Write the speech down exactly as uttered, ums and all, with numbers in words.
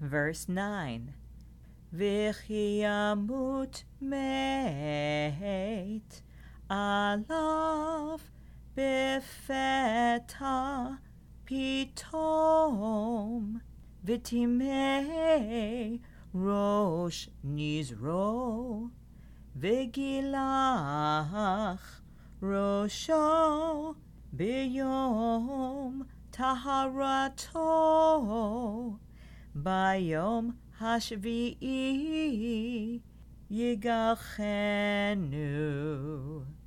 Verse nine. V'chi yamut meit alav befeta pitom v'timei rosh nizro v'gilach rosho b'yom taharato bayom hashvi'i yigalchenu.